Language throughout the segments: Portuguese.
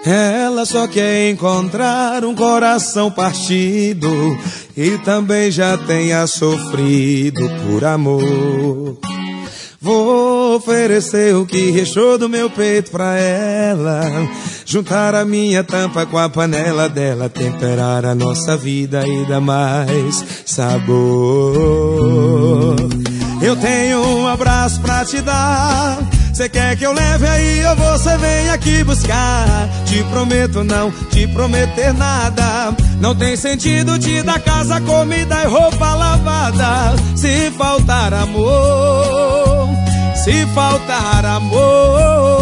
Ela só quer encontrar um coração partido e também já tenha sofrido por amor. Vou oferecer o que restou do meu peito pra ela, juntar a minha tampa com a panela dela, temperar a nossa vida e dar mais sabor. Eu tenho um abraço pra te dar, cê quer que eu leve aí ou você vem aqui buscar? Te prometo não te prometer nada, não tem sentido te dar casa, comida e roupa lavada. Se faltar amor, se faltar amor,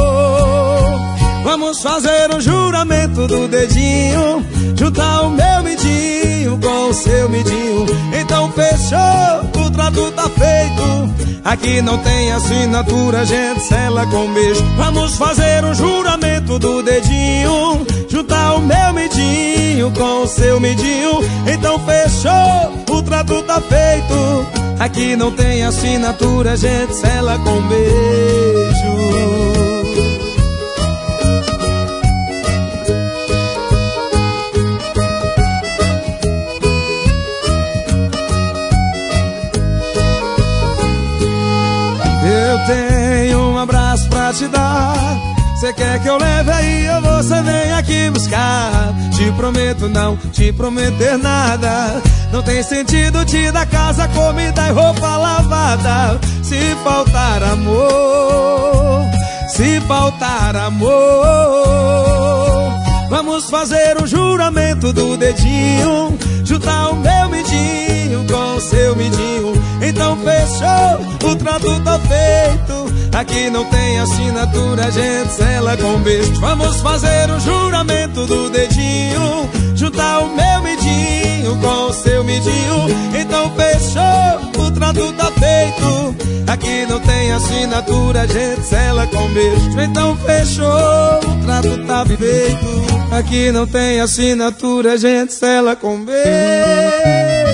vamos fazer um juramento do dedinho, juntar o meu midinho com o seu midinho. Então fechou, o trato tá feito, aqui não tem assinatura, a gente sela com beijo. Vamos fazer um juramento do dedinho, juntar o meu midinho com o seu midinho. Então fechou, o trato tá feito, aqui não tem assinatura, a gente sela com beijo. Eu tenho um abraço pra te dar, cê quer que eu leve aí ou você vem aqui buscar? Te prometo não te prometer nada, não tem sentido te dar casa, comida e roupa lavada. Se faltar amor, se faltar amor, vamos fazer um juramento do dedinho, juntar o meu midinho com o seu midinho. Então fechou, o trato tá feito, aqui não tem assinatura, a gente sela com beijo. Vamos fazer um juramento do dedinho, juntar o meu midinho com o seu midinho. Então fechou, o trato tá feito, aqui não tem assinatura, a gente sela com beijo. Então fechou, o trato tá feito, aqui não tem assinatura, a gente sela com beijo.